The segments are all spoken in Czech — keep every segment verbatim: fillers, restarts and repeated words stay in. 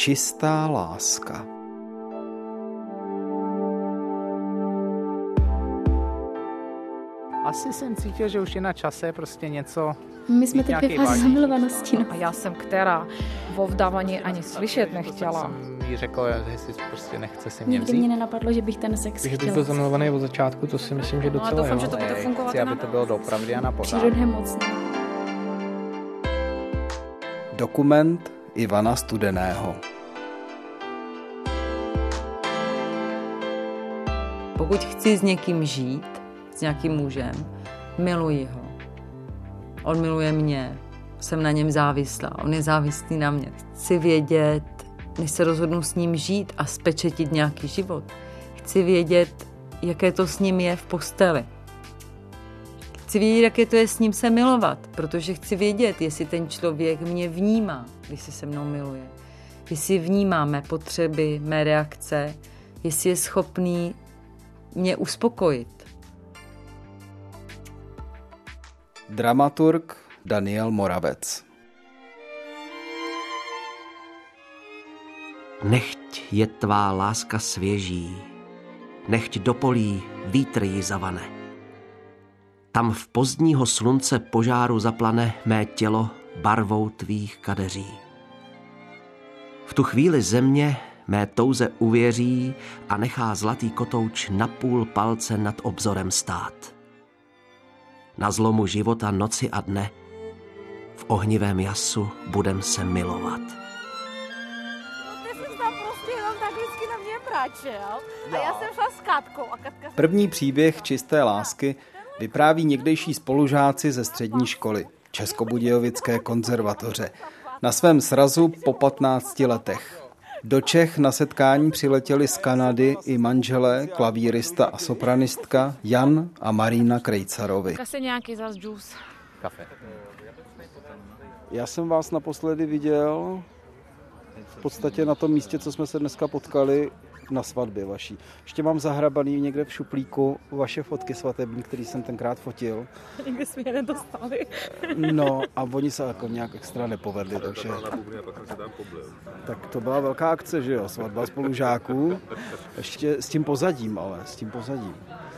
Čistá láska. Asi jsem cítil, že už je na čase prostě něco. My jsme teď ve fázi zamilovanosti. No. A já jsem, která vo vdávání ani slyšet nechtěla. Jsem jí řekl, že si prostě nechce si mě vzít. Nikdy mě nenapadlo, že bych ten sex chtěla. Že bych byl zamilovaný od začátku, to si myslím, že docela no, doufám, jo. že to bude fungovat. Chci, aby to bylo doopravdy a na pořád. Přírodně moc. Dokument Ivana Studeného. Pokud chci s někým žít, s nějakým mužem, miluji ho. On miluje mě, jsem na něm závislá, on je závislý na mě. Chci vědět, než se rozhodnu s ním žít a spečetit nějaký život. Chci vědět, jaké to s ním je v posteli. Chci vědět, jaké to je s ním se milovat, protože chci vědět, jestli ten člověk mě vnímá, když se se mnou miluje. Jestli vnímá mé potřeby, mé reakce, jestli je schopný mě uspokojit. Dramaturg Daniel Moravec. Nechť je tvá láska svěží, nechť do polí vítr ji zavane. Tam v pozdního slunce požáru zaplane mé tělo barvou tvých kadeří. V tu chvíli země mé touze uvěří a nechá zlatý kotouč na půl palce nad obzorem stát. Na zlomu života noci a dne v ohnivém jasu budem se milovat. No ty jsi tam prostě jenom tak vždycky na mě mračil a já jsem šla s Katkou. A Katka... První příběh Čisté lásky vypráví někdejší spolužáci ze střední školy Českobudějovické konzervatoře na svém srazu po patnácti letech. Do Čech na setkání přiletěli z Kanady i manželé, klavírista a sopranistka Jan a Marína Krejcarovi. Kasi nějaký zas džus. Kafe. Já jsem vás naposledy viděl v podstatě na tom místě, co jsme se dneska potkali, na svatbě vaší. Ještě mám zahrabaný někde v šuplíku vaše fotky svatební, který jsem tenkrát fotil. Nikdy jsme je nedostali. No a oni se jako nějak extra nepovedli, takže... Tak to byla velká akce, že jo, svatba spolužáků. Ještě s tím pozadím, ale s tím pozadím.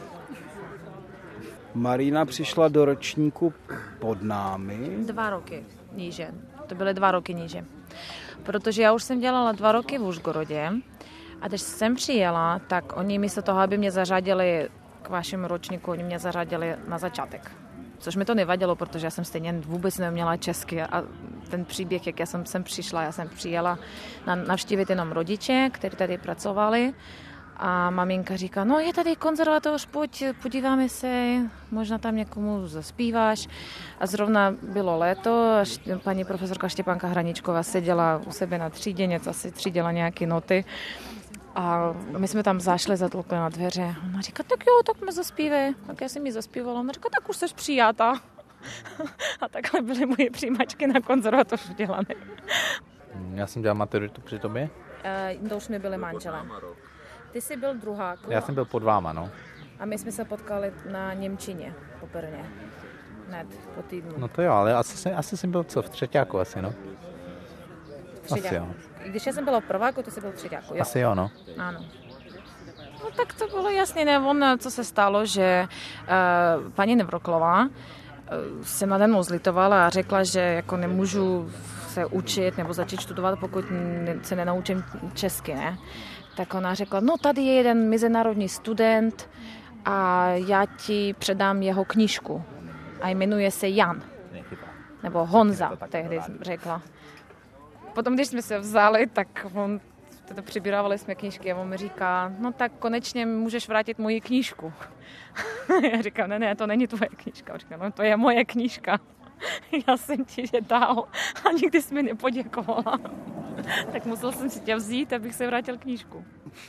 Marína přišla do ročníku pod námi. Dva roky níže. To byly dva roky níže. Protože já už jsem dělala dva roky v Užgorodě. A když jsem přijela, tak oni místo toho, aby mě zařadili k vašemu ročníku, oni mě zařadili na začátek. Což mi to nevadilo, protože já jsem stejně vůbec neměla česky a ten příběh, jak já jsem sem přišla, já jsem přijela navštívit jenom rodiče, kteří tady pracovali a maminka říká, no je tady konzervatoř, pojď, podíváme se, možná tam někomu zaspíváš. A zrovna bylo léto a paní profesorka Štěpánka Hraničková seděla u sebe na třídě, něco asi třídila nějaké noty. A my jsme tam zašli, zatlukli na dveře. Ona říká, tak jo, tak mi zaspívej. Tak já jsem jí zaspívala. Ona říká, tak už jsi přijata. A takhle byly moje přijímačky na konzervatoř udělané. Já jsem dělal maturitu při tobě? Uh, to už jsme byli manželé. Ty jsi byl druhák. Já jsem byl pod váma, no. A my jsme se potkali na němčině poprvé. Hned po týdnu. No to jo, ale asi jsem, asi jsem byl co, v třetíku asi, no? Asi jo. Když já jsem byla v prváku, ty jsi byl v třetíku, jo? Asi jo, no. Ano. No tak to bylo jasně, ne, on, co se stalo, že uh, paní Nevroklová uh, se nade mnou zlitovala a řekla, že jako nemůžu se učit nebo začít studovat, pokud se nenaučím česky, ne? Tak ona řekla, no tady je jeden mezinárodní student a já ti předám jeho knížku. A jmenuje se Jan. Nebo Honza, tehdy řekla. Potom, když jsme se vzali, tak on, teda přibírávali jsme knížky a on mi říká, no tak konečně můžeš vrátit moji knížku. Já říkám, ne, ne, to není tvoje knížka. On říká, no to je moje knížka. Já jsem ti je dal a nikdy jsi mi nepoděkovala. Tak musel jsem si tě vzít, abych se vrátil knížku.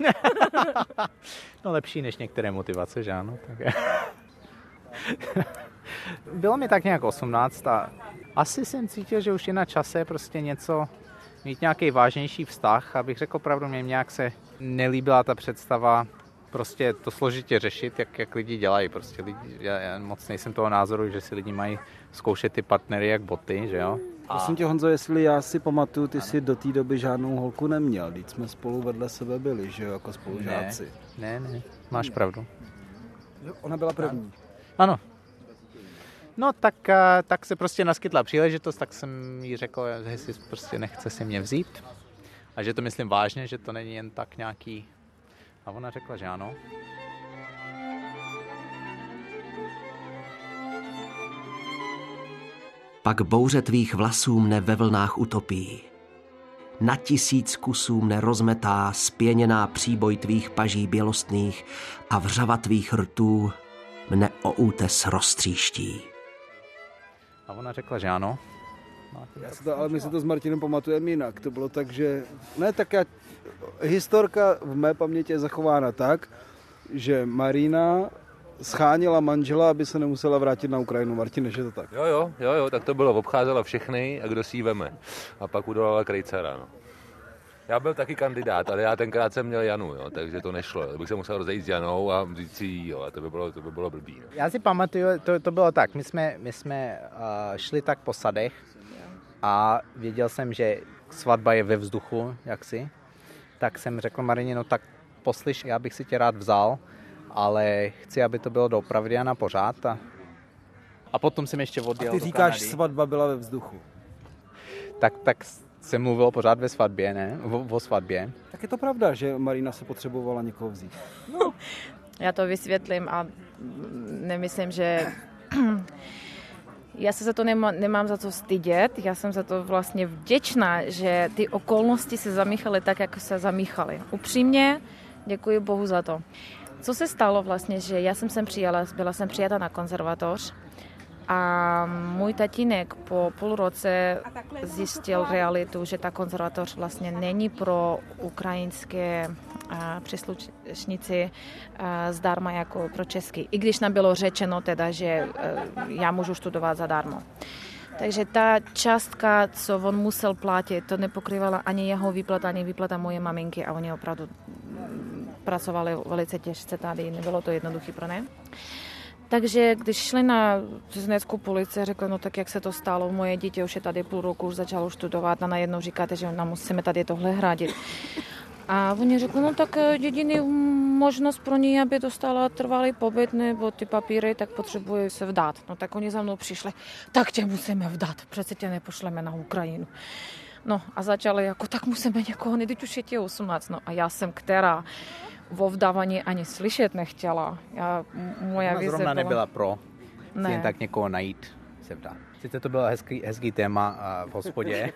No lepší než některé motivace, že ano? Tak bylo mi tak nějak osmnáct a asi jsem cítil, že už je na čase prostě něco, mít nějaký vážnější vztah, abych řekl pravdu, mě nějak se nelíbila ta představa prostě to složitě řešit, jak, jak lidi dělají. Prostě lidi, já, já moc nejsem toho názoru, že si lidi mají zkoušet ty partnery jak boty, že jo? Prosím tě, Honzo, jestli já si pamatuju, ty jsi do té doby žádnou holku neměl, když jsme spolu vedle sebe byli, že jo, jako spolužáci. Ne, ne, ne, máš pravdu. Ona byla první. Ano. No tak, tak se prostě naskytla příležitost, tak jsem jí řekl, že si prostě nechce si mě vzít. A že to myslím vážně, že to není jen tak nějaký... A ona řekla, že ano. Pak bouře tvých vlasů mne ve vlnách utopí. Na tisíc kusů mne rozmetá spěněná příboj tvých paží bělostných a vřava tvých rtů mne o útes roztříští. A ona řekla, že ano. Já si to, ale my si to s Martinem pamatujeme jinak. To bylo tak, že... Ne, tak já... Historka v mé paměti je zachována tak, že Marina schánila manžela, aby se nemusela vrátit na Ukrajinu. Martine, že to tak? Jo, jo, jo, jo, tak to bylo. Obcházela všechny a kdo si ji veme. A pak udolala krejcara, no. Já byl taky kandidát, ale já tenkrát jsem měl Janu, jo, takže to nešlo. To bych se musel rozejít s Janou a vzít si jí, jo, a to by bylo, to by bylo blbý. No. Já si pamatuju, to, to bylo tak, my jsme, my jsme uh, šli tak po sadech a věděl jsem, že svatba je ve vzduchu, jaksi. Tak jsem řekl Marině, no tak poslyš, já bych si tě rád vzal, ale chci, aby to bylo doopravdy a na pořád. A, a potom jsem ještě odjel do Kanady. Ty říkáš, Kanady. svatba byla ve vzduchu. Tak, tak se mluvilo pořád ve svatbě, ne? O, o svatbě. Tak je to pravda, že Marina se potřebovala někoho vzít. No. Já to vysvětlím a nemyslím, že... Já se za to nemá, nemám za co stydět, já jsem za to vlastně vděčná, že ty okolnosti se zamíchaly tak, jak se zamíchaly. Upřímně děkuji Bohu za to. Co se stalo vlastně, že já jsem sem přijela, byla jsem přijata na konzervatoř a můj tatínek po půl roce zjistil realitu, že ta konzervatoř vlastně není pro ukrajinské příslušníci zdarma jako pro český. I když nám bylo řečeno teda, že já můžu studovat zadarmo. Takže ta částka, co on musel platit, to nepokryvala ani jeho výplata, ani výplata moje maminky a oni opravdu pracovali velice těžce tady, nebylo to jednoduché pro ně. Takže když šli na cizineckou policii, řekli, no tak jak se to stalo, moje dítě už je tady půl roku, už začalo studovat a najednou říkáte, že nám musíme tady tohle hradit. A oni řekli, no tak jediný možnost pro ní, aby dostala trvalý pobyt nebo ty papíry, tak potřebuje se vdát. No tak oni za mnou přišli, tak tě musíme vdát, přece tě nepošleme na Ukrajinu. No a začali jako, tak musíme někoho, teď už je tě osmnáct. No a já jsem, která vo vdávání ani slyšet nechtěla. Já, moja Ona vize zrovna byla... nebyla pro, ne. jen tak někoho najít, se vdát. Sice to bylo hezký, hezký téma v hospodě,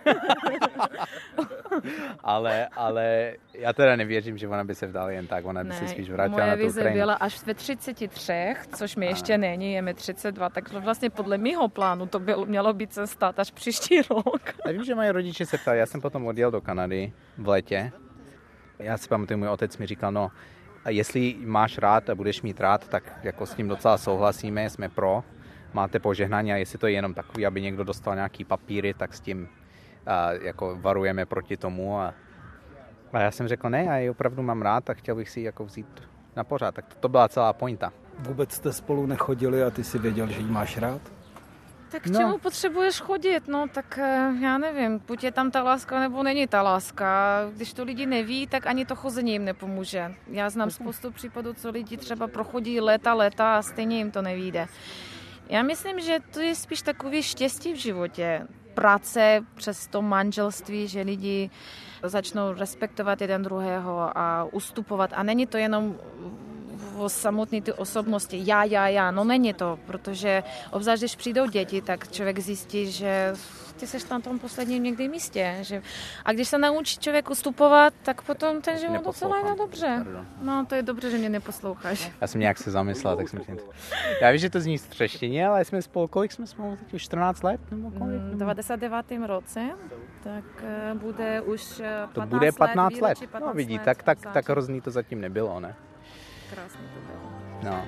ale, ale já teda nevěřím, že ona by se vdala jen tak, ona by ne, se spíš vrátila moje na tu vize Ukrajinu. byla až ve třiceti třech, což mi ještě není, je mi třicet dva, tak vlastně podle mýho plánu to bylo, mělo být cesta až příští rok. Já vím, že moje rodiče se ptali, já jsem potom odjel do Kanady v létě. Já si pamatuju, můj otec mi říkal, no, jestli máš rád a budeš mít rád, tak jako s tím docela souhlasíme, jsme pro. Máte požehnání a jestli to je jenom takový, aby někdo dostal nějaký papíry, tak s tím a, jako varujeme proti tomu. A, a já jsem řekl, ne, já ji opravdu mám rád a chtěl bych si ji jako vzít na pořád. Tak to, to byla celá pointa. Vůbec jste spolu nechodili a ty si věděl, že ji máš rád? Tak k čemu no. potřebuješ chodit? No tak já nevím, buď je tam ta láska, nebo není ta láska. Když to lidi neví, tak ani to chození jim nepomůže. Já znám spoustu případů, co lidi třeba prochodí léta, léta a stejně jim to nevíde. Já myslím, že to je spíš takový štěstí v životě. Práce přes to manželství, že lidi začnou respektovat jeden druhého a ustupovat. A není to jenom o samotné ty osobnosti. Já, já, já. No není to, protože obzvlášť, když přijdou děti, tak člověk zjistí, že ty seš na tom posledním někdy místě. Že... A když se naučí člověk ustupovat, tak potom ten život docela jde dobře. No, to je dobře, že mě neposloucháš. Já jsem nějak se zamyslel, tak jsem říkal. Já vím, že to zní střeštěně, ale jsme spolu, kolik jsme spolu? Už čtrnáct let? Nebo kolik? V devadesát devátém roce, tak bude už patnáct to bude patnáct let. let. No vidí, tak, tak, tak hrozný to zatím nebylo, ne? Krásně to bylo. No.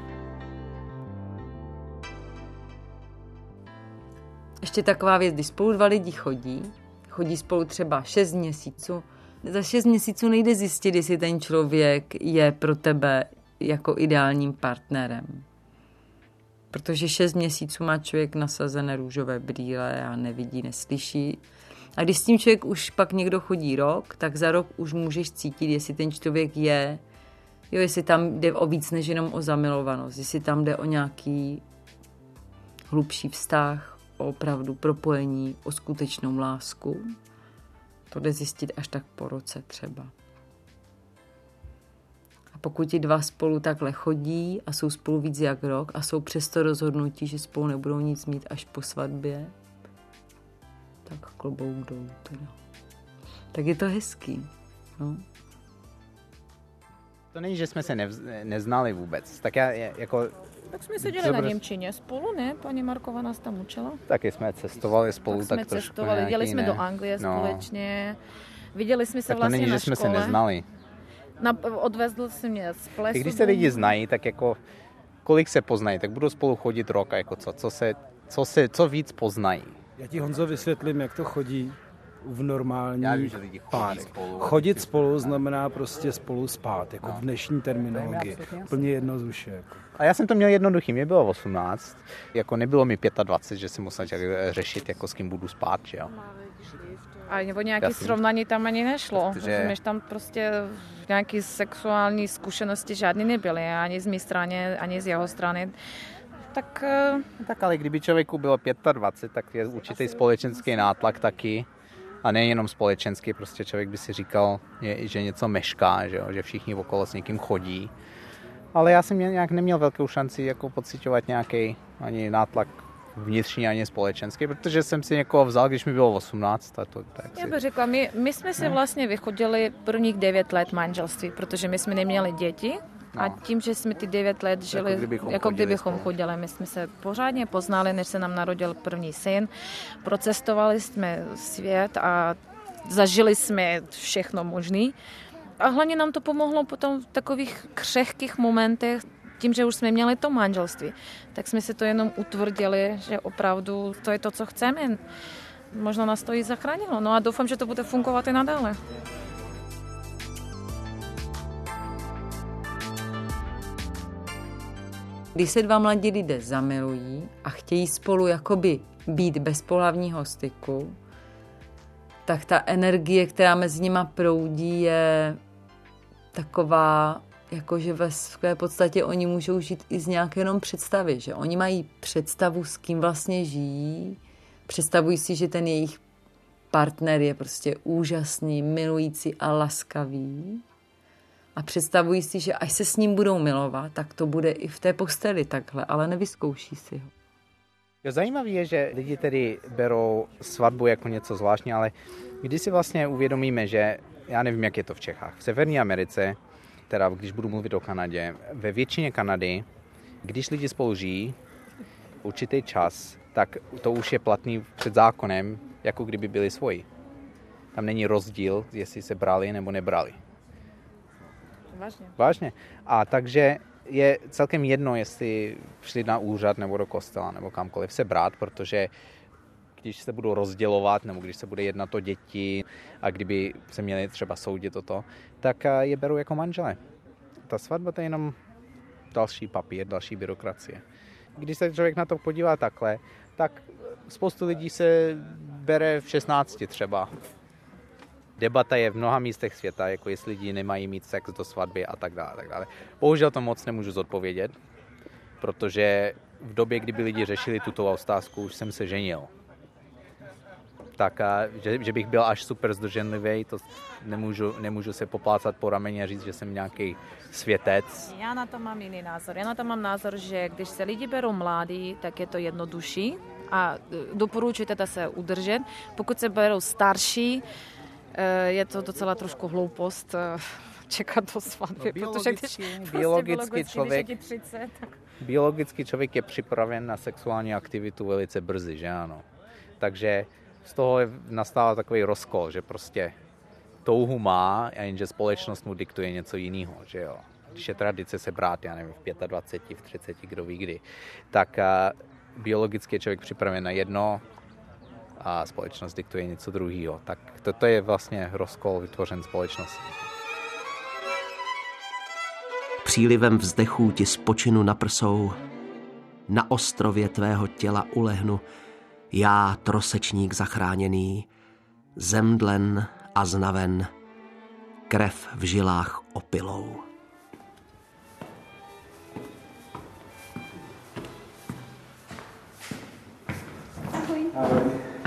Ještě taková věc, když spolu dva lidi chodí, chodí spolu třeba šest měsíců, za šest měsíců nejde zjistit, jestli ten člověk je pro tebe jako ideálním partnerem. Protože šest měsíců má člověk nasazené růžové brýle a nevidí, neslyší. A když s tím člověk už pak někdo chodí rok, tak za rok už můžeš cítit, jestli ten člověk je, jo, jestli tam jde o víc než jenom o zamilovanost, jestli tam jde o nějaký hlubší vztah, o opravdu propojení, o skutečnou lásku. To jde zjistit až tak po roce třeba. A pokud ti dva spolu takhle chodí a jsou spolu víc jak rok a jsou přesto rozhodnutí, že spolu nebudou nic mít až po svatbě, tak klobouk dolů teda. Tak je to hezký. No. To není, že jsme se nevz, neznali vůbec. Tak já jako... Tak jsme seděli Zabr... na Němčině spolu, ne? Paní Marková nás tam učila. Taky jsme cestovali spolu, tak, tak jsme trošku cestovali, jeli jsme ne. do Anglie no. společně. Viděli jsme se tak vlastně není, na že jsme škole. se neznali. Na, odvezl jsi mě z plesu. I když se lidi znají, tak jako kolik se poznají, tak budou spolu chodit rok a jako co, co se, co se, co víc poznají. Já ti, Honzo, vysvětlím, jak to chodí v normální Já vím, že lidi chodí spolu. Chodit spolu znamená prostě spolu spát, jako no. v dnešní terminologii. Plně jednoduše. Jako. A já jsem to měl jednoduchý, mě bylo osmnáct, jako nebylo mi dvacet pět, že jsem musel řešit, jako s kým budu spát, že jo. A nebo nějaké Jasný. srovnání tam ani nešlo. Protože... Rozumíš, tam prostě nějaké sexuální zkušenosti žádný nebyly, ani z mé strany, ani z jeho strany. Tak... tak ale kdyby člověku bylo dvacet pět, tak je určitý společenský nátlak taky. A nejenom společenský, prostě člověk by si říkal, že něco mešká, že, jo? Že všichni okolo s někým chodí. Ale já jsem nějak neměl velkou šanci jako pociťovat nějaký ani nátlak vnitřní, ani společenský, protože jsem si někoho vzal, když mi bylo osmnáct. A to, tak já bych řekla, my, my jsme si vlastně vychodili prvních devět let manželství, protože my jsme neměli děti. No. A tím, že jsme ty devět let žili, jako kdybychom, jako kdybychom chodili, my jsme se pořádně poznali, než se nám narodil první syn. Procestovali jsme svět a zažili jsme všechno možné. A hlavně nám to pomohlo potom v takových křehkých momentech, tím, že už jsme měli to manželství, tak jsme si to jenom utvrdili, že opravdu to je to, co chceme. Možná nás to i zachránilo. No a doufám, že to bude fungovat i nadále. Když se dva mladí lidé zamilují a chtějí spolu jakoby být bez pohlavního styku, tak ta energie, která mezi nima proudí, je taková, jakože ve své podstatě oni můžou žít i z nějaké jenom představy, že oni mají představu, s kým vlastně žijí, představují si, že ten jejich partner je prostě úžasný, milující a laskavý. A představují si, že až se s ním budou milovat, tak to bude i v té posteli takhle, ale nevyzkouší si ho. Jo, zajímavé je, že lidi tedy berou svatbu jako něco zvláštního, ale když si vlastně uvědomíme, že já nevím, jak je to v Čechách, v Severní Americe, teda když budu mluvit o Kanadě, ve většině Kanady, když lidi spolu žijí určitý čas, tak to už je platný před zákonem, jako kdyby byli svoji. Tam není rozdíl, jestli se brali nebo nebrali. Vážně. Vážně. A takže je celkem jedno, jestli šli na úřad nebo do kostela nebo kamkoliv se brát, protože když se budou rozdělovat nebo když se bude jednat o děti a kdyby se měli třeba soudit o to, tak je berou jako manžele. Ta svatba to je jenom další papír, další byrokracie. Když se člověk na to podívá takhle, tak spoustu lidí se bere v šestnácti třeba. Debata je v mnoha místech světa, jako jestli lidi nemají mít sex do svatby a tak dále. Tak dále. Bohužel to moc nemůžu zodpovědět, protože v době, kdyby lidi řešili tuto otázku, už jsem se ženil. Tak, že, že bych byl až super zdrženlivý, to nemůžu, nemůžu se poplácat po rameni a říct, že jsem nějaký světec. Já na to mám jiný názor. Já na to mám názor, že když se lidi berou mladí, tak je to jednodušší a doporučuji teda se udržet. Pokud se berou starší, je to docela trošku hloupost čekat do svatby, no, protože když biologický, biologický člověk, když je třicet, tak... biologický člověk je připraven na sexuální aktivitu velice brzy, že ano. Takže z toho nastává takový rozkol, že prostě touhu má, a jenže společnost mu diktuje něco jiného, že jo. Když je tradice se brát, já nevím, v dvaceti pěti, v třiceti, kdo ví kdy, tak biologicky je člověk připraven na jedno, a společnost diktuje něco druhého. Tak toto je vlastně rozkol vytvořen společností. Přílivem vzdechů ti spočinu na prsou, na ostrově tvého těla ulehnu, já, trosečník zachráněný, zemdlen a znaven, krev v žilách opilou. Ahoj. Ahoj.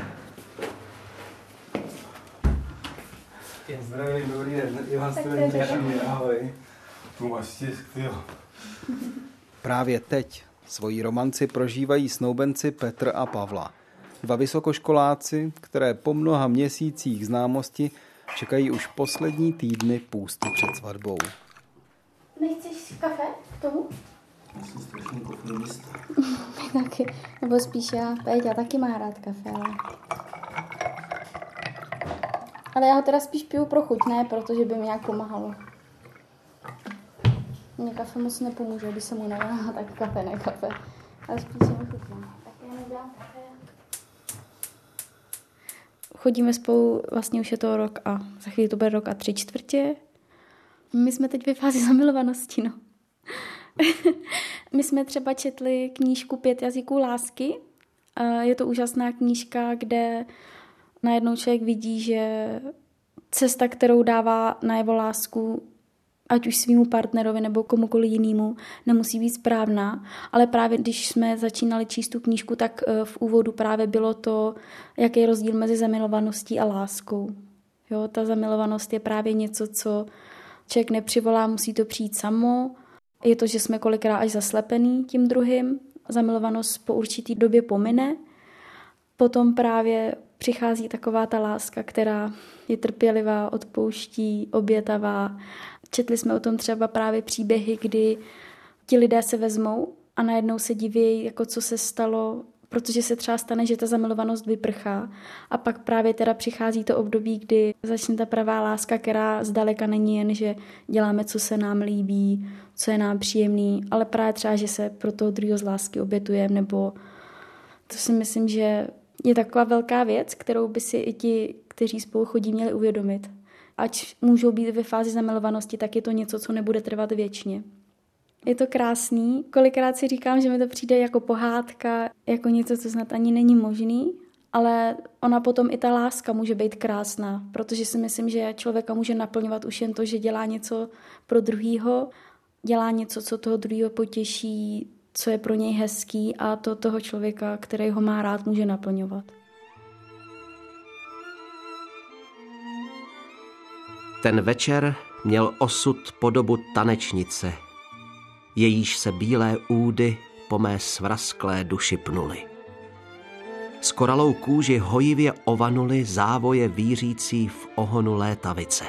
Zdravím, dobrý den. I vás to těší. Ahoj. Tu máš stisk, jo. Právě teď svoji romanci prožívají snoubenci Petr a Pavla. Dva vysokoškoláci, které po mnoha měsících známosti čekají už poslední týdny půstu před svatbou. Nechceš kafe k tomu? Já jsem strašný kofeinista. Taky, nebo spíš já, Péťa taky má rád kafe, ale... Ale já ho teda spíš piju pro chuť, ne, protože by mi nějak pomáhalo. Mně kafe moc nepomůže, když se mu nedá, tak kafe, ne kafe. Ale spíš se mi chutná. Tak já nedělám kafe. Chodíme spolu, vlastně už je to rok a za chvíli to bude rok a tři čtvrtě. My jsme teď ve fázi zamilovanosti, no. My jsme třeba četli knížku Pět jazyků lásky. Je to úžasná knížka, kde najednou člověk vidí, že cesta, kterou dává najevo lásku, ať už svýmu partnerovi nebo komukoliv jinému, nemusí být správná. Ale právě když jsme začínali číst tu knížku, tak v úvodu právě bylo to, jaký je rozdíl mezi zamilovaností a láskou. Jo, ta zamilovanost je právě něco, co člověk nepřivolá, musí to přijít samo. Je to, že jsme kolikrát až zaslepený tím druhým. Zamilovanost po určitý době pomine. Potom právě přichází taková ta láska, která je trpělivá, odpouští, obětavá. Četli jsme o tom třeba právě příběhy, kdy ti lidé se vezmou a najednou se diví, jako co se stalo, protože se třeba stane, že ta zamilovanost vyprchá. A pak právě teda přichází to období, kdy začne ta pravá láska, která zdaleka není jen, že děláme, co se nám líbí, co je nám příjemný, ale právě třeba, že se pro toho druhého z lásky obětujeme, nebo to si myslím, že je taková velká věc, kterou by si i ti, kteří spolu chodí, měli uvědomit. Ať můžou být ve fázi zamilovanosti, tak je to něco, co nebude trvat věčně. Je to krásný. Kolikrát si říkám, že mi to přijde jako pohádka, jako něco, co snad ani není možný, ale ona potom i ta láska může být krásná, protože si myslím, že člověka může naplňovat už jen to, že dělá něco pro druhýho, dělá něco, co toho druhýho potěší, co je pro něj hezký a to toho člověka, který ho má rád, může naplňovat. Ten večer měl osud podobu tanečnice, jejíž se bílé údy po mé svrazklé duši pnuly. S koralou kůži hojivě ovanuly závoje vířící v ohonu létavice.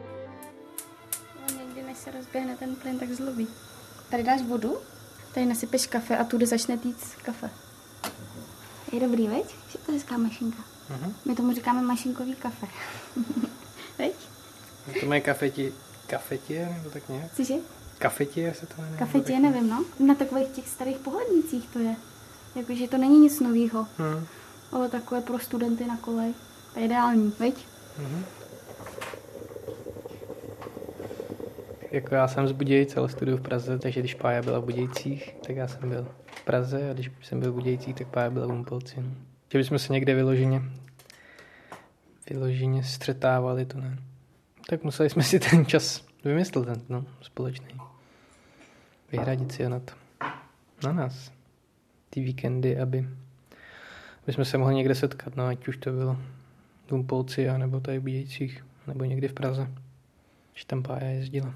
Někdy, než se rozběhne ten plyn, tak zlobí. Tady dáš vodu, tady nasypeš kafe a tudy začne týct kafe. Je dobrý, veď? Je to hezká mašinka. Uh-huh. My tomu říkáme mašinkový kafe. Veď? To mají kafeti, kafetie, nebo tak nějak? Cože? Kafetie se to jmenuje? Kafetie, nevím, no. Na takových těch starých pohlednicích to je. Jakože to není nic novýho. Hmm. Ale takové pro studenty na kolej. To je ideální, veď? Hmm. Jako já jsem z Budějic, ale studuju v Praze, takže když Pája byla v Budějcích, tak já jsem byl v Praze a když jsem byl v Budějcích, tak Pája byla v Humpolci. No. Že bychom se někde vyloženě, vyloženě střetávali, to ne. Tak museli jsme si ten čas vymyslet, ten, no, společný. Vyhradit si ho na to. Na nás. Ty víkendy, aby, aby jsme se mohli někde setkat, no, ať už to bylo v Humpolci, nebo tady v Budějcích, nebo někdy v Praze. Že tam Pája jezdila.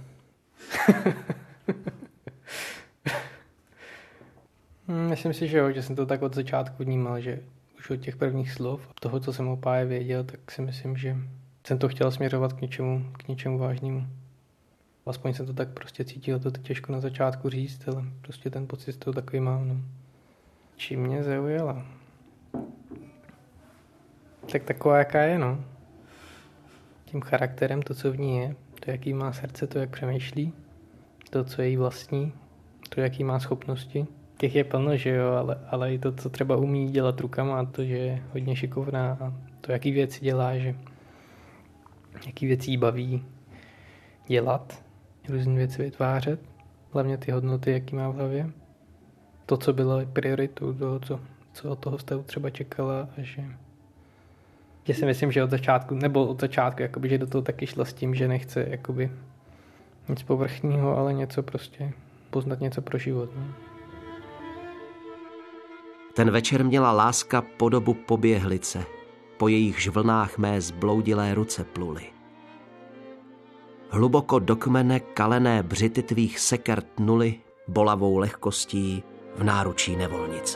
Myslím si, že jo, že jsem to tak od začátku vnímal, že už od těch prvních slov, toho, co jsem o Páje věděl, tak si myslím, že jsem to chtěl směřovat k něčemu, k něčemu vážnému. Aspoň jsem to tak prostě cítil, to těžko na začátku říct, ale prostě ten pocit to takový mám. No. Čím mě zaujala? Tak taková, jaká je, no. Tím charakterem, to, co v ní je, to, jaký má srdce, to, jak přemýšlí, to, co je jí vlastní, to, jaký má schopnosti. Těch je plno, že jo, ale, ale i to, co třeba umí dělat rukama, a to, že je hodně šikovná a to, jaký věci dělá, že jaký věci jí baví dělat, různé věci vytvářet, hlavně ty hodnoty, jaký má v hlavě. to, co bylo prioritou, toho, co, co od toho vztahu třeba čekala a že, že si myslím, že od začátku, nebo od začátku, jakoby, že do toho taky šla s tím, že nechce jakoby nic povrchního, ale něco prostě, poznat něco pro život. No. Ten večer měla láska podobu poběhlice, po jejichž vlnách mé zbloudilé ruce pluly. Hluboko do kmene kalené břity tvých seker tnuly bolavou lehkostí v náručí nevolnice.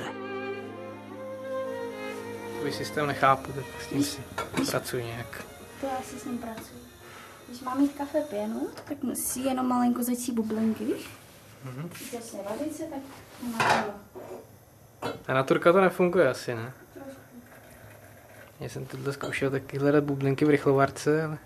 Tvůj systém nechápu, tak s tím si pracuji nějak. To já si s ním pracuji. Když mám mít kafe pěnu, tak si jenom malinko začí bublinky, víš? Mhm. Když se vadice, tak má to. A na turka to nefunguje asi, ne? Trošku. Já jsem tohle zkoušel taky hledat bublinky v rychlovarce, ale...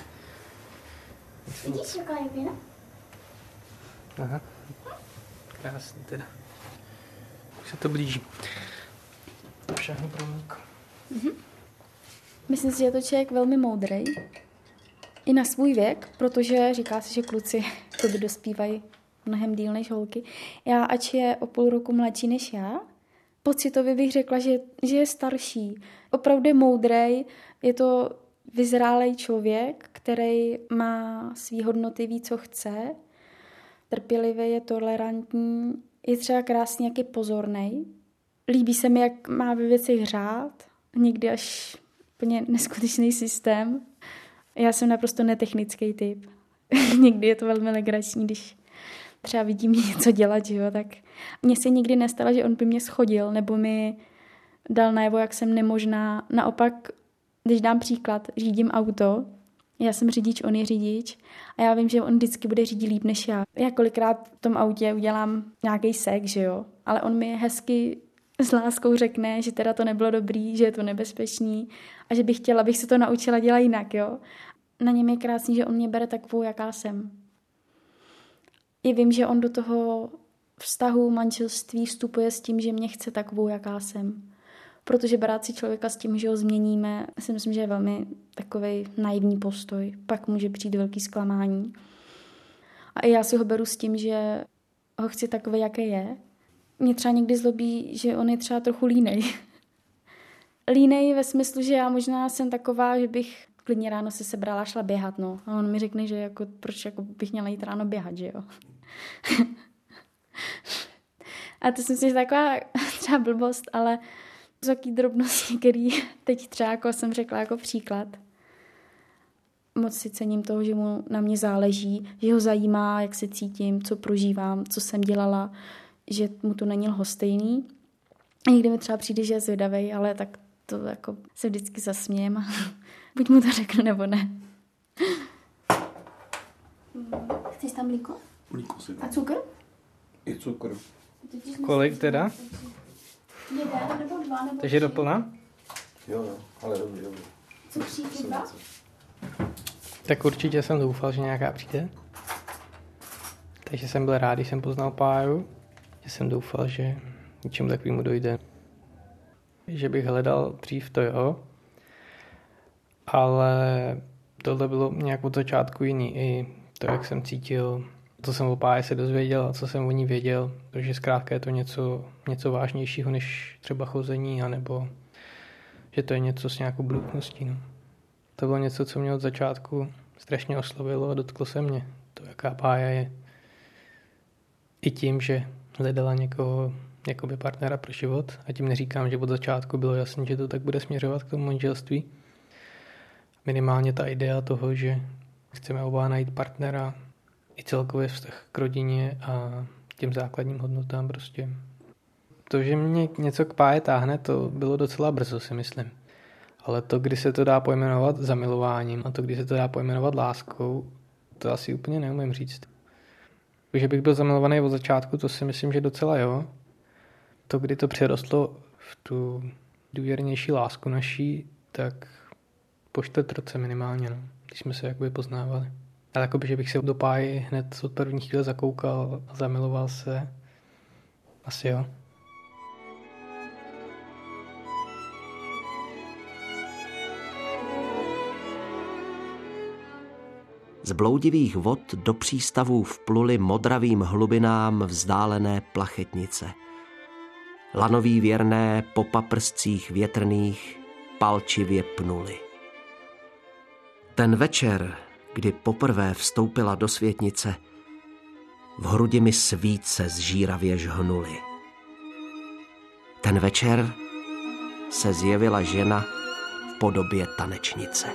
Vidíš, jaká je pěna? Aha. Krásný teda. Už se to blíží. Všechno pro mlíko. Mhm. Myslím si, že je to člověk velmi moudrej. I na svůj věk, protože říká se, že kluci to by dospívají mnohem díl než holky. Já, ač je o půl roku mladší než já, pocitově bych řekla, že, že je starší. Opravdu je moudrej, je to vyzrálej člověk, který má svý hodnoty, ví, co chce, trpělivý, je tolerantní, je třeba krásně, jak je pozornej. Líbí se mi, jak má ve věcech řád, někdy až úplně neskutečný systém. Já jsem naprosto netechnický typ. Někdy je to velmi legrační, když třeba vidím něco dělat, že jo, tak mně se nikdy nestalo, že on by mě schodil, nebo mi dal najevo, jak jsem nemožná. Naopak, když dám příklad, řídím auto, já jsem řidič, on je řidič a já vím, že on vždycky bude řídit líp než já. Já kolikrát v tom autě udělám nějaký sek, že jo, ale on mi hezky s láskou řekne, že teda to nebylo dobrý, že je to nebezpečný a že bych chtěla, abych se to naučila dělat jinak, jo. Na něm je krásný, že on mě bere takovou, jaká jsem. I vím, že on do toho vztahu manželství vstupuje s tím, že mě chce takovou, jaká jsem. Protože brát si člověka s tím, že ho změníme, si myslím, že je velmi takovej naivní postoj. Pak může přijít velký zklamání. A i já si ho beru s tím, že ho chci takový, jaký je. Mě třeba někdy zlobí, že on je třeba trochu línej. Línej ve smyslu, že já možná jsem taková, že bych klidně ráno se sebrala a šla běhat, no. A on mi řekne, že jako, proč jako bych měla jít ráno běhat, že jo. A to si myslím, že taková třeba blbost, ale jsou takové drobnosti, který teď třeba, jako jsem řekla, jako příklad. Moc si cením toho, že mu na mě záleží, že ho zajímá, jak se cítím, co prožívám, co jsem dělala, že mu to není lhostejný. A někdy mi třeba přijde, že je zvědavej, ale tak to jako se vždycky zasmějem a buď mu to řeknu, nebo ne. Chceš tam mlíko? Mlíko si dám. A cukr? I cukr. Kolik teda? Jeden nebo dva, nebo Takže doplná? Jo, jo, ale dobrý, dobrý. Cukříky dva? Tak určitě jsem doufal, že nějaká přijde. Takže jsem byl rád, když jsem poznal Páju, že jsem doufal, že něčemu takovému dojde. Že bych hledal dřív, to jo, ale tohle bylo nějak od začátku jiný. I to, jak jsem cítil, co jsem o Páje se dozvěděl a co jsem o ní věděl, protože zkrátka je to něco, něco vážnějšího než třeba chození, anebo že to je něco s nějakou budoucností. No. To bylo něco, co mě od začátku strašně oslovilo a dotklo se mě. To, jaká Pája je. I tím, že hledala někoho, jakoby partnera pro život. A tím neříkám, že od začátku bylo jasné, že to tak bude směřovat k tomu manželství. Minimálně ta idea toho, že chceme oba najít partnera, i celkově vztah k rodině a těm základním hodnotám prostě. To, že mě něco k Páje táhne, to bylo docela brzo, si myslím. Ale to, kdy se to dá pojmenovat zamilováním a to, kdy se to dá pojmenovat láskou, to asi úplně neumím říct. Že bych byl zamilovaný od začátku, to si myslím, že docela jo. To, kdy to přerostlo v tu důvěrnější lásku naší, tak po čtvrt roce minimálně, no, když jsme se jakoby poznávali. Ale jakoby, že bych se do Páji hned od první chvíle zakoukal a zamiloval se, asi jo. Z bloudivých vod do přístavů vpluly modravým hlubinám vzdálené plachetnice. Lanoví věrné po paprscích větrných palčivě pnuli. Ten večer, kdy poprvé vstoupila do světnice, v hrudi mi svíce zžíravě žhnuly. Ten večer se zjevila žena v podobě tanečnice.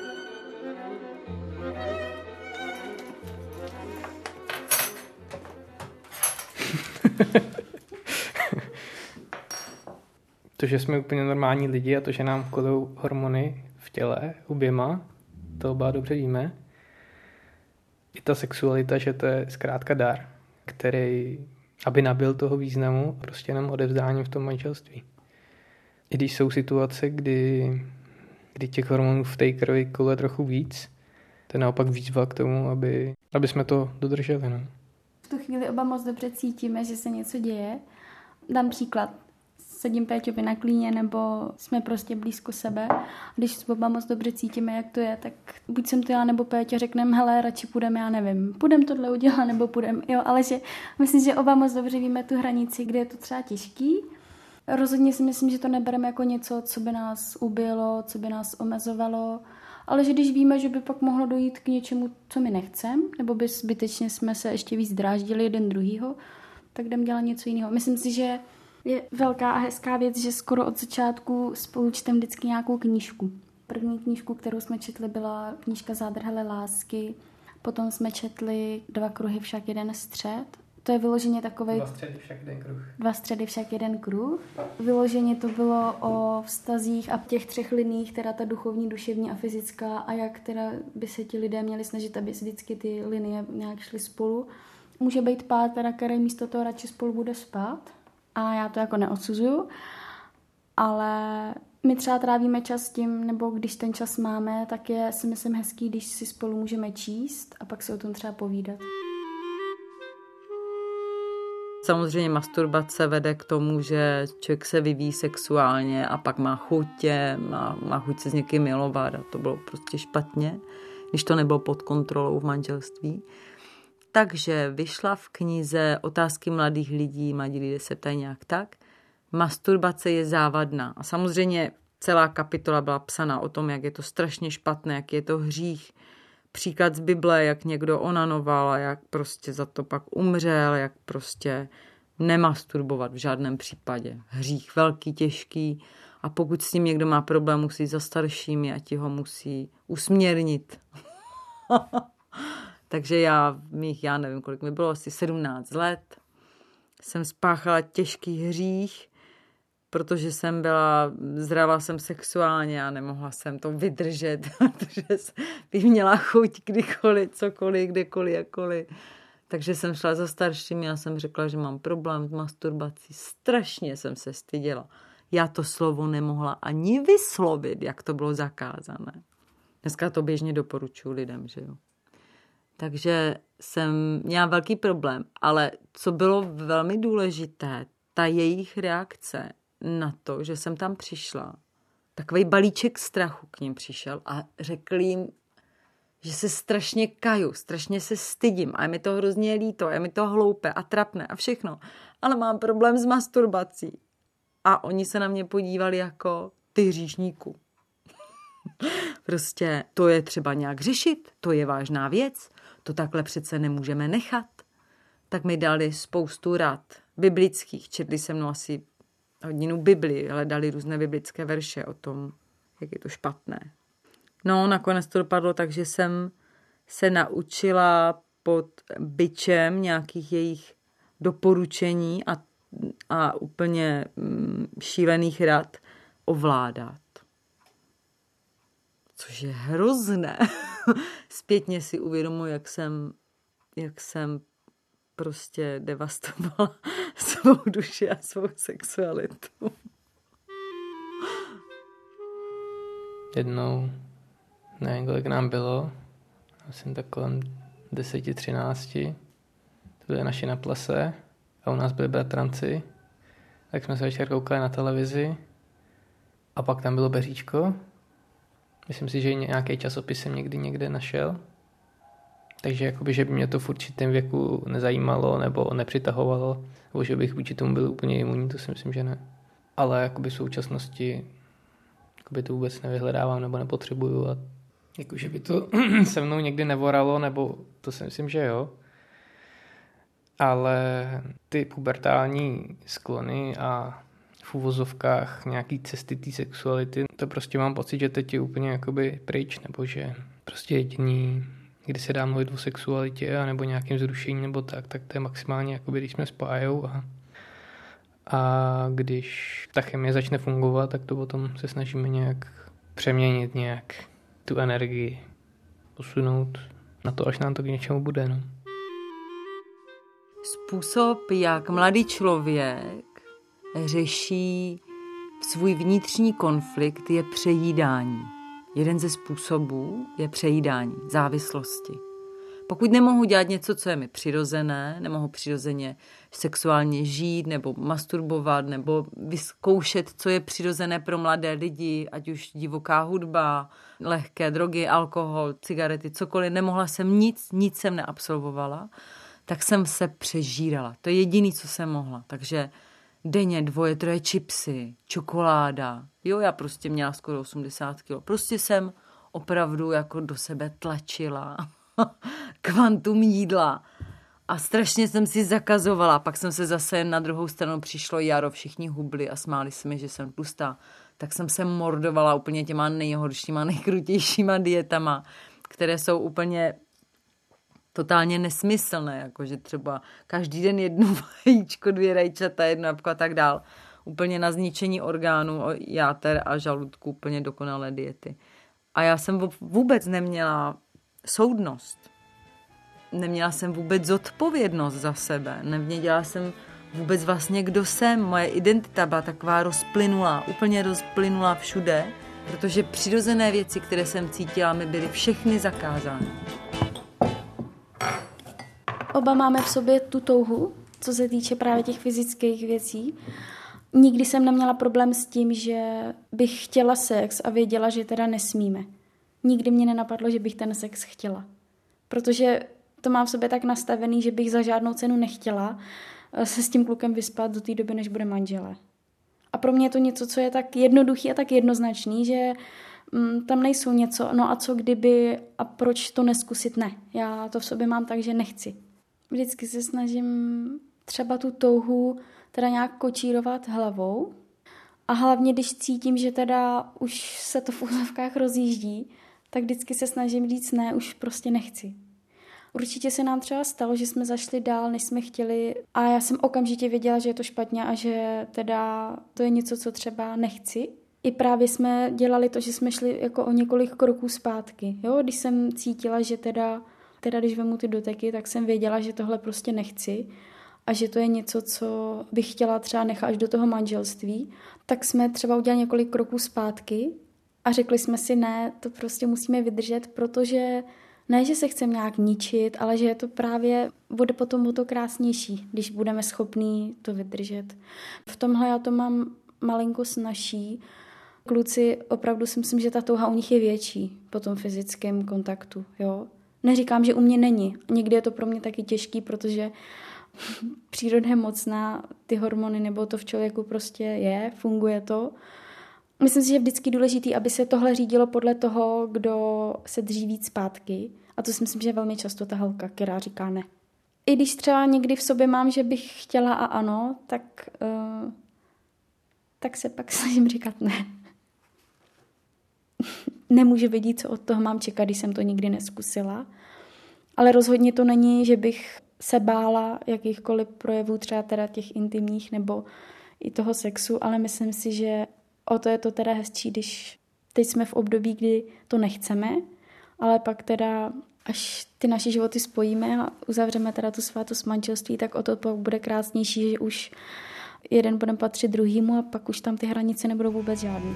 To, že jsme úplně normální lidi a to, že nám kolou hormony v těle oběma, to oba dobře víme. I ta sexualita, že to je zkrátka dar, který, aby nabyl toho významu, prostě jenom odevzdáním v tom manželství. I když jsou situace, kdy, kdy těch hormonů v té krvi koluje trochu víc, to je naopak výzva k tomu, aby, aby jsme to dodrželi. No. V tu chvíli oba moc dobře cítíme, že se něco děje. Dám příklad. Sedím Péťovi na klíně, nebo jsme prostě blízko sebe. Když oba moc dobře cítíme, jak to je, tak buď jsem to já, nebo Péťa řekneme, hele, radši půjdeme, já nevím, půjdeme tohle udělat, nebo půjdeme, jo, ale že myslím, že oba moc dobře víme tu hranici, kde je to třeba těžký. Rozhodně si myslím, že to nebereme jako něco, co by nás ubilo, co by nás omezovalo, ale že když víme, že by pak mohlo dojít k něčemu, co my nechceme, nebo by zbytečně jsme se ještě víc dráždili jeden druhýho, tak jdeme dělat něco jiného. Myslím si, že je velká a hezká věc, že skoro od začátku spolu čtem vždycky nějakou knížku. První knížku, kterou jsme četli, byla knížka Zádrhele lásky. Potom jsme četli Dva kruhy, však jeden střed. To je vyloženě takovej... Dva středy, však jeden kruh. Dva středy, však jeden kruh. Vyloženě to bylo o vztazích a těch třech liních, teda ta duchovní, duševní a fyzická, a jak teda by se ti lidé měli snažit, aby vždycky ty linie nějak šly spolu. Může být pár, teda, který místo toho radši spolu bude spát. A já to jako neodsuzuju, ale my třeba trávíme čas tím, nebo když ten čas máme, tak je si myslím hezký, když si spolu můžeme číst a pak se o tom třeba povídat. Samozřejmě masturbace vede k tomu, že člověk se vyvíjí sexuálně a pak má chutě, má, má chuť se s někým milovat a to bylo prostě špatně, když to nebylo pod kontrolou v manželství. Takže vyšla v knize Otázky mladých lidí, mladí lidé se ptají nějak tak. Masturbace je závadná. A samozřejmě celá kapitola byla psaná o tom, jak je to strašně špatné, jak je to hřích. Příklad z Bible, jak někdo onanoval a jak prostě za to pak umřel, jak prostě nemasturbovat v žádném případě. Hřích velký, těžký a pokud s ním někdo má problém, musí za staršími a ti ho musí usměrnit. Takže já, mých, já nevím, kolik mi bylo, asi sedmnáct let, jsem spáchala těžký hřích, protože jsem byla, zrala jsem sexuálně a nemohla jsem to vydržet, protože bych měla chuť kdykoliv, cokoliv, kdekoliv, jakkoliv. Takže jsem šla za staršími a jsem řekla, že mám problém s masturbací. Strašně jsem se styděla. Já to slovo nemohla ani vyslovit, jak to bylo zakázané. Dneska to běžně doporučuji lidem, že jo. Takže jsem měla velký problém, ale co bylo velmi důležité, ta jejich reakce na to, že jsem tam přišla, takovej balíček strachu k ním přišel a řekl jim, že se strašně kaju, strašně se stydím a je mi to hrozně líto, je mi to hloupé a trapné a všechno, ale mám problém s masturbací. A oni se na mě podívali jako ty hříšníku. Prostě to je třeba nějak řešit, to je vážná věc, to takhle přece nemůžeme nechat. Tak mi dali spoustu rad biblických, četli se mnou asi hodinu Bibli, hledali různé biblické verše o tom, jak je to špatné. No, nakonec to dopadlo tak, že jsem se naučila pod bičem nějakých jejich doporučení a, a úplně mm, šílených rad ovládat. Což je hrozné. Zpětně si uvědomuji, jak jsem, jak jsem prostě devastovala svou duši a svou sexualitu. Jednou, nevím, kolik nám bylo, asi tak kolem deset třináct, to byly naši na plese a u nás byli bratranci, tak jsme se večer koukali na televizi a pak tam bylo Beříčko. Myslím si, že nějaký časopis jsem někdy někde našel. Takže jakoby, že by mě to v určitém věku nezajímalo nebo nepřitahovalo, nebo že bych vůči tomu byl úplně imunní, to si myslím, že ne. ale jakoby v současnosti jakoby to vůbec nevyhledávám nebo nepotřebuju a jakože by to se mnou někdy nevoralo, nebo to si myslím, že jo. Ale ty pubertální sklony a v uvozovkách nějaký cesty té sexuality, to prostě mám pocit, že teď je úplně jakoby pryč, nebo že prostě jediný, kdy se dá mluvit o sexualitě a nebo nějakým zrušení nebo tak, tak to je maximálně jakoby, když jsme spájou a, a když ta chemie začne fungovat, tak to potom se snažíme nějak přeměnit nějak tu energii, posunout na to, až nám to k něčemu bude. No. Způsob, jak mladý člověk řeší svůj vnitřní konflikt, je přejídání. Jeden ze způsobů je přejídání, závislosti. Pokud nemohu dělat něco, co je mi přirozené, nemohu přirozeně sexuálně žít nebo masturbovat nebo vyzkoušet, co je přirozené pro mladé lidi, ať už divoká hudba, lehké drogy, alkohol, cigarety, cokoliv, nemohla jsem nic, nic jsem neabsolvovala, tak jsem se přežírala. To je jediný, co jsem mohla. Takže denně dvoje, troje čipsy, čokoláda. Jo, já prostě měla skoro osmdesát kilo. Prostě jsem opravdu jako do sebe tlačila kvantum jídla a strašně jsem si zakazovala. Pak jsem se zase na druhou stranu přišlo jaro, všichni hubli a smáli se mi, že jsem tlustá. Tak jsem se mordovala úplně těma nejhoršíma, nejkrutějšíma dietama, které jsou úplně totálně nesmyslné, jakože třeba každý den jedno vajíčko, dvě rajčata, jedno jabko a tak dál. Úplně na zničení orgánů, játer a žaludku, úplně dokonalé diety. A já jsem vůbec neměla soudnost. Neměla jsem vůbec zodpovědnost za sebe. Nevěděla jsem vůbec vlastně, kdo jsem. Moje identita byla taková rozplynulá, úplně rozplynulá všude, protože přirozené věci, které jsem cítila, mi byly všechny zakázány. Oba máme v sobě tu touhu, co se týče právě těch fyzických věcí. Nikdy jsem neměla problém s tím, že bych chtěla sex a věděla, že teda nesmíme. Nikdy mě nenapadlo, že bych ten sex chtěla. Protože to mám v sobě tak nastavený, že bych za žádnou cenu nechtěla se s tím klukem vyspat do té doby, než bude manželé. A pro mě je to něco, co je tak jednoduchý a tak jednoznačný, že mm, tam nejsou něco, no a co kdyby a proč to neskusit, ne. Já to v sobě mám tak, že nechci. Vždycky se snažím třeba tu touhu teda nějak kočírovat hlavou a hlavně, když cítím, že teda už se to v úzovkách rozjíždí, tak vždycky se snažím říct ne, už prostě nechci. Určitě se nám třeba stalo, že jsme zašli dál, než jsme chtěli a já jsem okamžitě věděla, že je to špatně a že teda to je něco, co třeba nechci. I právě jsme dělali to, že jsme šli jako o několik kroků zpátky. Jo? Když jsem cítila, že teda, teda když vemu ty doteky, tak jsem věděla, že tohle prostě nechci a že to je něco, co bych chtěla třeba nechat až do toho manželství, tak jsme třeba udělali několik kroků zpátky a řekli jsme si ne, to prostě musíme vydržet, protože ne, že se chceme nějak ničit, ale že je to právě, bude potom o to krásnější, když budeme schopní to vydržet. V tomhle já to mám malinko snazší. Kluci, opravdu si myslím, že ta touha u nich je větší po tom fyzickém kontaktu. Jo? Neříkám, že u mě není. Někdy je to pro mě taky těžký, protože příroda je mocná, ty hormony nebo to v člověku prostě je, funguje to. Myslím si, že je vždycky důležitý, aby se tohle řídilo podle toho, kdo se dříví víc zpátky. A to si myslím, že je velmi často ta holka, která říká ne. I když třeba někdy v sobě mám, že bych chtěla a ano, tak, uh, tak se pak snažím říkat ne. Nemůžu vědět, co od toho mám čekat, když jsem to nikdy neskusila. Ale rozhodně to není, že bych se bála jakýchkoliv projevů, třeba teda těch intimních nebo i toho sexu, ale myslím si, že o to je to teda hezčí, když teď jsme v období, kdy to nechceme, ale pak teda, až ty naše životy spojíme a uzavřeme teda tu svátost manželství, tak o to pak bude krásnější, že už jeden bude patřit druhýmu a pak už tam ty hranice nebudou vůbec žádný.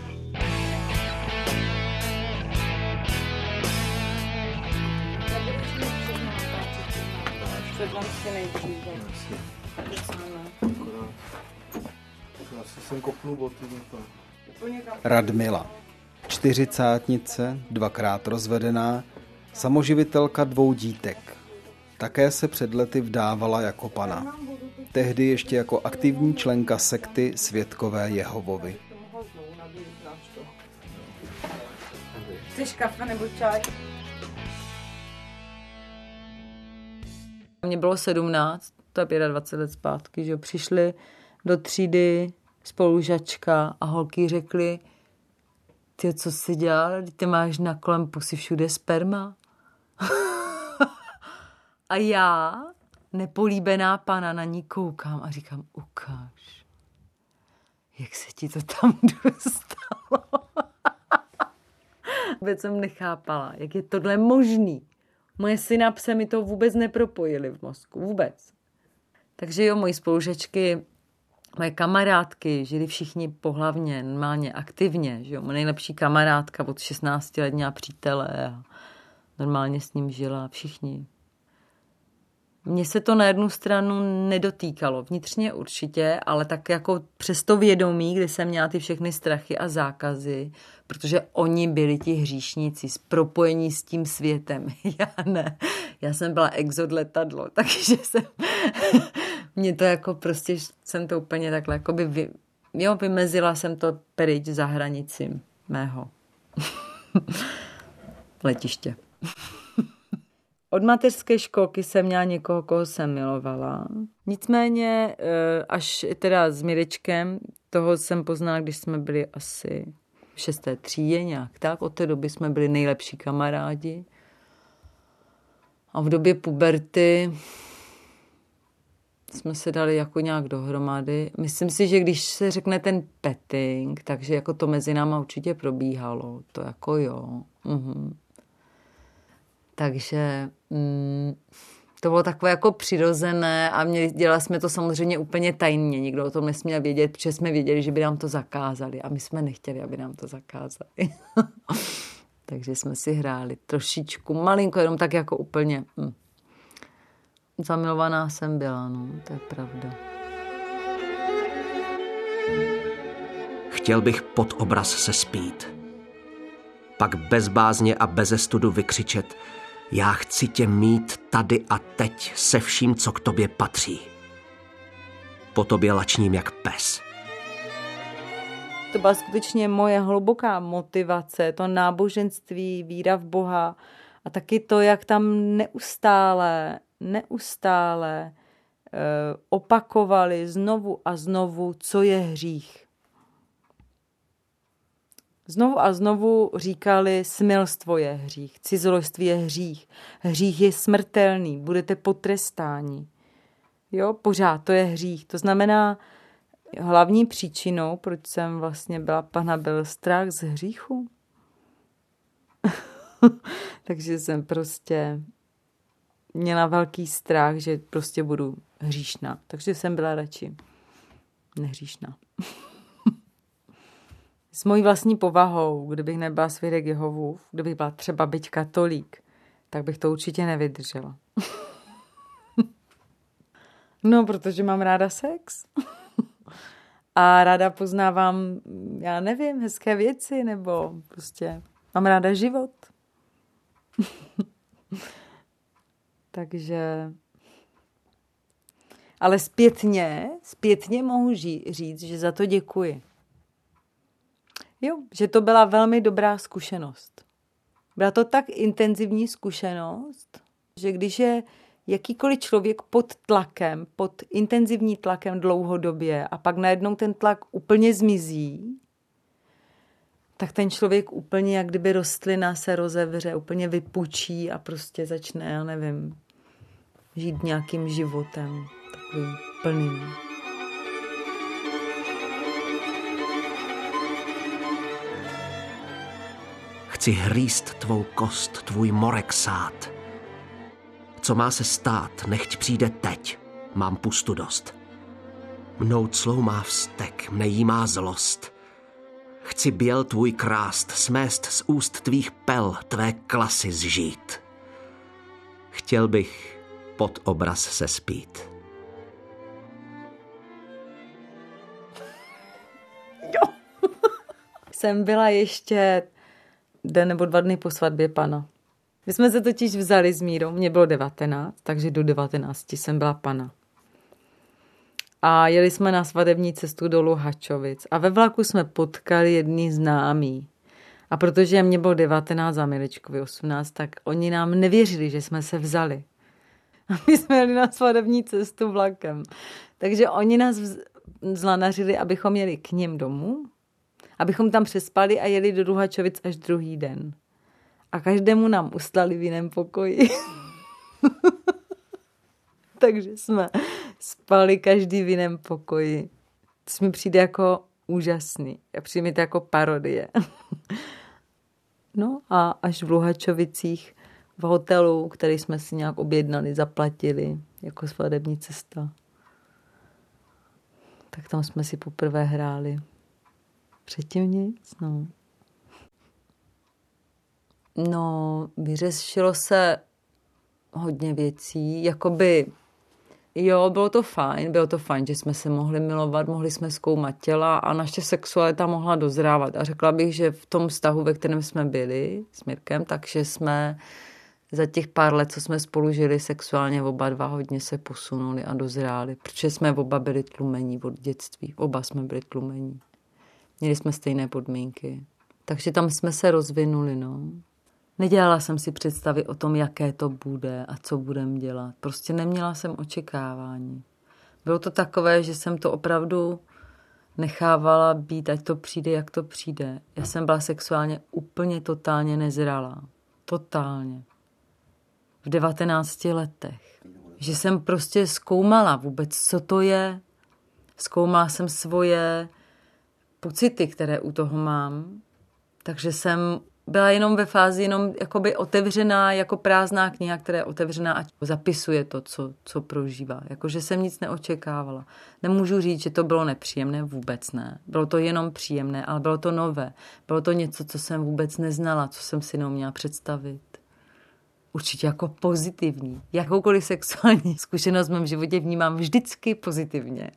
Radmila. Čtyřicátnice, dvakrát rozvedená, samoživitelka dvou dítek. Také se před lety vdávala jako pana. tehdy ještě jako aktivní členka sekty Svědkové Jehovovi. Chceš kafe nebo čaj? Mně bylo sedmnáct, to je dvacet pět let zpátky, že přišli do třídy spolužačka a holky řekly, ty, co jsi dělal, ty máš na kolem pusy všude sperma. A já, nepolíbená pana, na ní koukám a říkám, ukáž, jak se ti to tam dostalo. Vůbec jsem nechápala, jak je tohle možný. Moje synapse mi to vůbec nepropojily v mozku, vůbec. Takže jo, moji spolužačky, moje kamarádky žili všichni pohlavně, normálně, aktivně. Že jo? Moje nejlepší kamarádka od šestnácti let měla přítele a normálně s ním žila všichni. Mně se to na jednu stranu nedotýkalo, vnitřně určitě, ale tak jako přes to vědomí, kdy jsem měla ty všechny strachy a zákazy, protože oni byli ti hříšníci z propojení s tím světem. Já ne, já jsem byla exod letadlo, takže jsem, mě to jako prostě, jsem to úplně takhle, jako by vy, jo, vymezila jsem to pryč za hranici mého letiště. Od mateřské školky jsem měla někoho, koho jsem milovala. Nicméně až teda s Mirečkem, toho jsem poznala, když jsme byli asi v šesté třídě nějak tak. Od té doby jsme byli nejlepší kamarádi. A v době puberty jsme se dali jako nějak dohromady. Myslím si, že když se řekne ten petting, takže jako to mezi náma určitě probíhalo. To jako jo. Mhm. Takže mm, to bylo takové jako přirozené a měli, dělali jsme to samozřejmě úplně tajně. Nikdo o tom nesměl vědět, protože jsme věděli, že by nám to zakázali a my jsme nechtěli, aby nám to zakázali. Takže jsme si hráli trošičku, malinko, jenom tak jako úplně. Mm. Zamilovaná jsem byla, no, to je pravda. Chtěl bych pod obraz se spít. Pak bez bázně a beze studu vykřičet, já chci tě mít tady a teď se vším, co k tobě patří. Po tobě lačním jak pes. To byla skutečně moje hluboká motivace, to náboženství, víra v Boha a taky to, jak tam neustále, neustále eh, opakovali znovu a znovu, co je hřích. Znovu a znovu říkali, smilstvo je hřích, cizoložství je hřích, hřích je smrtelný, budete potrestáni. Jo, pořád to je hřích. To znamená, hlavní příčinou, proč jsem vlastně byla pana, byl strach z hříchu. Takže jsem prostě měla velký strach, že prostě budu hříšná. Takže jsem byla radši nehříšná. S mojí vlastní povahou, kdybych nebyla svědek Jehovův, kdybych byla třeba byť katolík, tak bych to určitě nevydržela. No, protože mám ráda sex. A ráda poznávám, já nevím, hezké věci, nebo prostě mám ráda život. Takže... Ale zpětně, zpětně mohu říct, že za to děkuji. Jo, že to byla velmi dobrá zkušenost. Byla to tak intenzivní zkušenost, že když je jakýkoliv člověk pod tlakem, pod intenzivní tlakem dlouhodobě a pak najednou ten tlak úplně zmizí, tak ten člověk úplně, jak kdyby rostlina se rozevře, úplně vypučí a prostě začne, já nevím, žít nějakým životem takovým plným. Chci hríst tvou kost, tvůj morek sát. Co má se stát, nechť přijde teď, mám pustu dost. Mnou clou má vztek, mne jí má zlost. Chci běl tvůj krást, smést z úst tvých pel, tvé klasy zžít. Chtěl bych pod obraz se spít. Jo. Jsem byla ještě den nebo dva dny po svatbě pana. My jsme se totiž vzali s Mírou, mně bylo devatenáct, takže do devatenácti jsem byla pana. A jeli jsme na svatební cestu do Luhačovic a ve vlaku jsme potkali jedný známý. A protože mě bylo devatenáct a Mirečkovi osmnáct, tak oni nám nevěřili, že jsme se vzali. A my jsme jeli na svatební cestu vlakem. Takže oni nás zlanařili, abychom jeli k ním domů, abychom tam přespali a jeli do Luhačovic až druhý den. A každému nám ustali v jiném pokoji. Takže jsme spali každý v jiném pokoji. To mi přijde jako úžasný. A přijde mi to jako parodie. No a až v Luhačovicích v hotelu, který jsme si nějak objednali, zaplatili jako svatební cesta. Tak tam jsme si poprvé hráli. Předtím nic, no. No, vyřešilo se hodně věcí, jakoby, jo, bylo to fajn, bylo to fajn, že jsme se mohli milovat, mohli jsme zkoumat těla a naše sexualita mohla dozrávat. A řekla bych, že v tom vztahu, ve kterém jsme byli s Mirkem, takže jsme za těch pár let, co jsme spolu žili sexuálně, oba dva hodně se posunuli a dozráli, protože jsme oba byli tlumení od dětství. Oba jsme byli tlumení. Měli jsme stejné podmínky. Takže tam jsme se rozvinuli, no. Nedělala jsem si představy o tom, jaké to bude a co budem dělat. Prostě neměla jsem očekávání. Bylo to takové, že jsem to opravdu nechávala být, ať to přijde, jak to přijde. Já jsem byla sexuálně úplně totálně nezralá. Totálně. V devatenácti letech. Že jsem prostě zkoumala vůbec, co to je. Zkoumala jsem svoje pocity, které u toho mám. Takže jsem byla jenom ve fázi jenom jakoby otevřená, jako prázdná kniha, která je otevřená a zapisuje to, co, co prožívá. Jakože jsem nic neočekávala. Nemůžu říct, že to bylo nepříjemné, vůbec ne. Bylo to jenom příjemné, ale bylo to nové. Bylo to něco, co jsem vůbec neznala, co jsem si neuměla představit. Určitě jako pozitivní. Jakoukoliv sexuální zkušenost v mém životě vnímám vždycky pozitivně.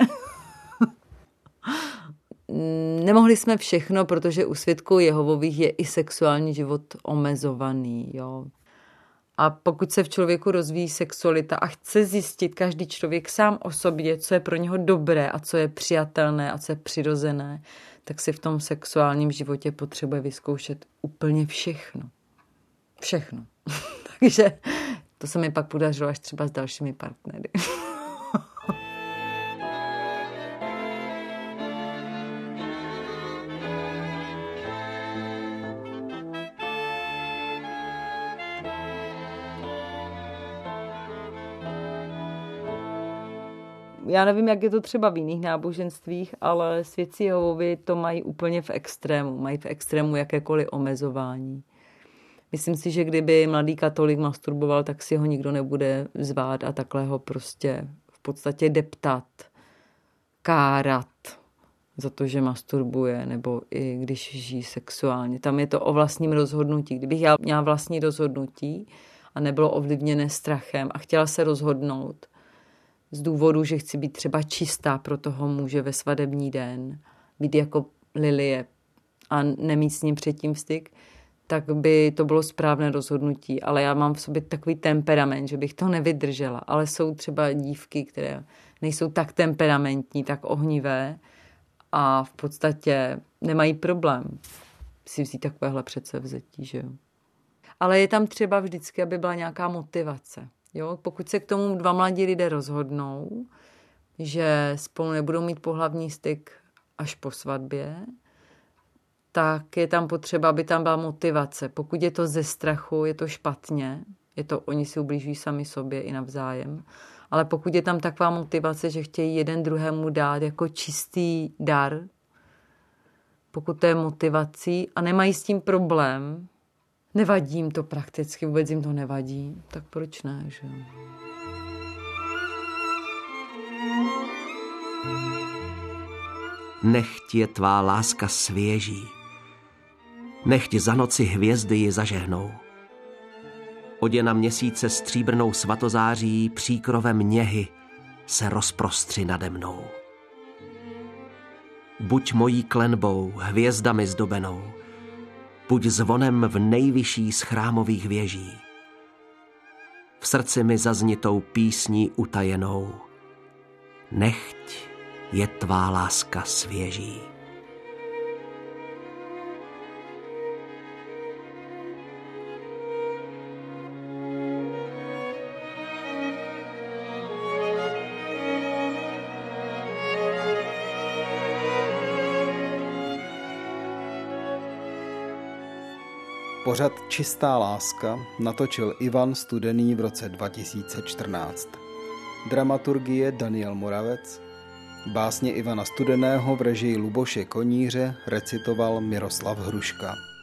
Nemohli jsme všechno, protože u svědků Jehovových je i sexuální život omezovaný. Jo. A pokud se v člověku rozvíjí sexualita a chce zjistit každý člověk sám o sobě, co je pro něho dobré a co je přijatelné a co je přirozené, tak si v tom sexuálním životě potřebuje vyzkoušet úplně všechno. Všechno. Takže to se mi pak podařilo až třeba s dalšími partnery. Já nevím, jak je to třeba v jiných náboženstvích, ale svědci Jehovovi to mají úplně v extrému. Mají v extrému jakékoliv omezování. Myslím si, že kdyby mladý katolik masturboval, tak si ho nikdo nebude zvát a takhle ho prostě v podstatě deptat, kárat za to, že masturbuje, nebo i když žijí sexuálně. Tam je to o vlastním rozhodnutí. Kdybych já měla vlastní rozhodnutí a nebylo ovlivněné strachem a chtěla se rozhodnout z důvodu, že chci být třeba čistá pro toho muže ve svadební den, být jako lilie a nemít s ním předtím styk, tak by to bylo správné rozhodnutí. Ale já mám v sobě takový temperament, že bych to nevydržela. Ale jsou třeba dívky, které nejsou tak temperamentní, tak ohnivé a v podstatě nemají problém si vzít takovéhle předsevzetí, že jo. Ale je tam třeba vždycky, aby byla nějaká motivace. Jo? Pokud se k tomu dva mladí lidé rozhodnou, že spolu nebudou mít pohlavní styk až po svatbě, tak je tam potřeba, aby tam byla motivace. Pokud je to ze strachu, je to špatně, je to, oni si ubližují sami sobě i navzájem, ale pokud je tam taková motivace, že chtějí jeden druhému dát jako čistý dar, pokud to je motivací a nemají s tím problém, nevadí jim to prakticky, vůbec jim to nevadí, tak proč ne, že jo? Nechť je tvá láska svěží, nechť za noci hvězdy ji zažehnou. Oděna měsíce stříbrnou svatozáří příkrovem něhy se rozprostři nade mnou. Buď mojí klenbou, hvězdami zdobenou, buď zvonem v nejvyšší z chrámových věží. V srdci mi zaznitou písní utajenou, nechť je tvá láska svěží. Pořad Čistá láska natočil Ivan Studený v roce dva tisíce čtrnáct. Dramaturgie Daniel Moravec, básně Ivana Studeného v režii Luboše Koníře recitoval Miroslav Hruška.